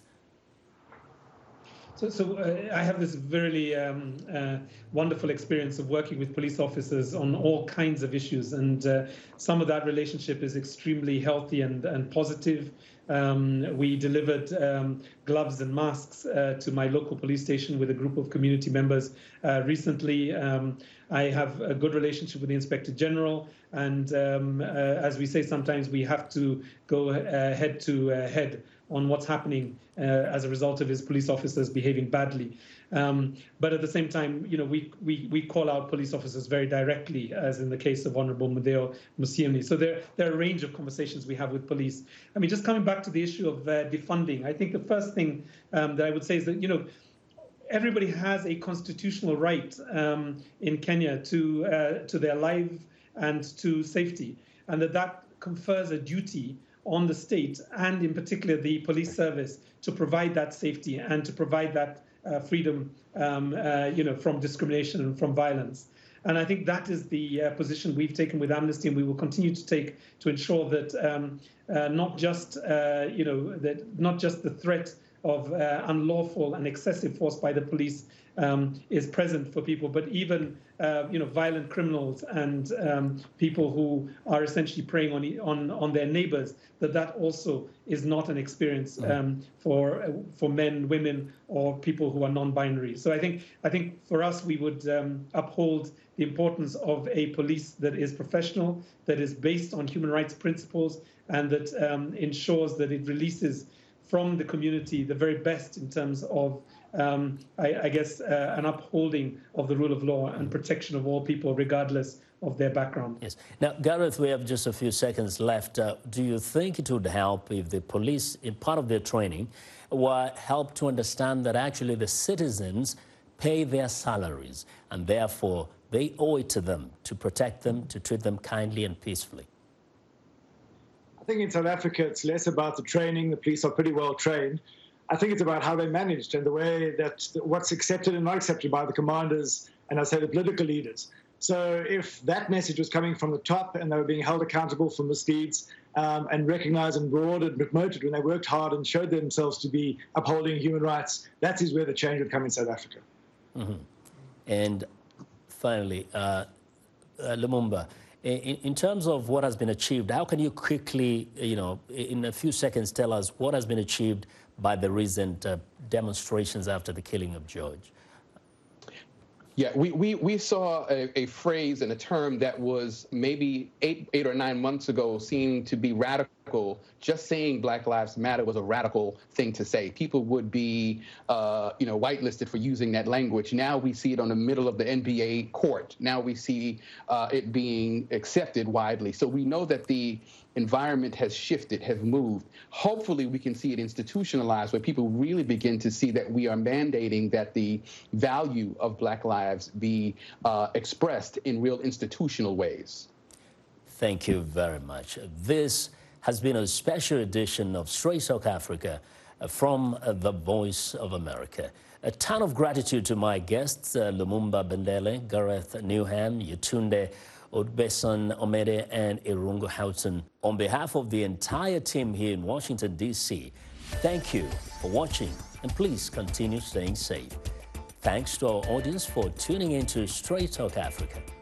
So, so uh, I have this very um, uh, wonderful experience of working with police officers on all kinds of issues, and uh, some of that relationship is extremely healthy and, and positive. Um, we delivered um, gloves and masks uh, to my local police station with a group of community members uh, recently. Um, I have a good relationship with the Inspector General, and um, uh, as we say, sometimes we have to go uh, head to uh, head on what's happening uh, as a result of his police officers behaving badly. Um, but at the same time, you know, we, we, we call out police officers very directly, as in the case of Honorable Mudeo Musiemi. So there, there are a range of conversations we have with police. I mean, just coming back to the issue of uh, defunding, I think the first thing um, that I would say is that, you know, everybody has a constitutional right um, in Kenya to, uh, to their life and to safety, and that that confers a duty on the state, and in particular the police service, to provide that safety and to provide that uh, freedom um, uh, you know, from discrimination and from violence. And I think that is the uh, position we've taken with Amnesty, and we will continue to take to ensure that um, uh, not just uh, you know that not just the threat of uh, unlawful and excessive force by the police um, is present for people, but even uh, you know violent criminals and um, people who are essentially preying on on on their neighbors, that that also is not an experience um, for uh, for men, women, or people who are non-binary. So I think I think for us we would um, uphold the importance of a police that is professional, that is based on human rights principles, and that um, ensures that it releases from the community the very best in terms of, um, I, I guess, uh, an upholding of the rule of law and protection of all people, regardless of their background. Yes. Now, Gareth, we have just a few seconds left. Uh, do you think it would help if the police, in part of their training, were helped to understand that actually the citizens pay their salaries and therefore they owe it to them to protect them, to treat them kindly and peacefully? I think in South Africa, it's less about the training. The police are pretty well trained. I think it's about how they're managed and the way that what's accepted and not accepted by the commanders and I say the political leaders. So if that message was coming from the top and they were being held accountable for misdeeds um, and recognized and rewarded and promoted when they worked hard and showed themselves to be upholding human rights, that is where the change would come in South Africa. Mm-hmm. And finally, uh, uh, Lumumba, In, in terms of what has been achieved, how can you quickly, you know, in a few seconds, tell us what has been achieved by the recent uh, demonstrations after the killing of George? Yeah, we, we, we saw a, a phrase and a term that was maybe eight, eight or nine months ago seemed to be radical. Just saying Black Lives Matter was a radical thing to say. People would be, uh, you know, whitelisted for using that language. Now we see it on the middle of the N B A court. Now we see uh, it being accepted widely. So we know that the environment has shifted, has moved. Hopefully we can see it institutionalized where people really begin to see that we are mandating that the value of Black lives be uh, expressed in real institutional ways. Thank you very much. This has been a special edition of Straight Talk Africa from the Voice of America. A ton of gratitude to my guests, uh, Lumumba Bendele, Gareth Newham, Yetunde Odbeson Omede, and Irungo Houghton. On behalf of the entire team here in Washington, D C, thank you for watching, and please continue staying safe. Thanks to our audience for tuning in to Straight Talk Africa.